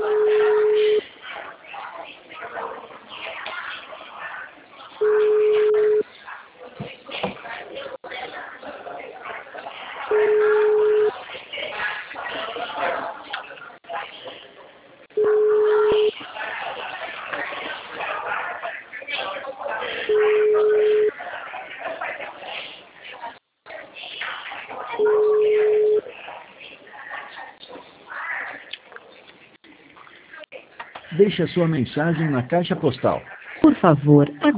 Deixe a sua mensagem na caixa postal. Por favor,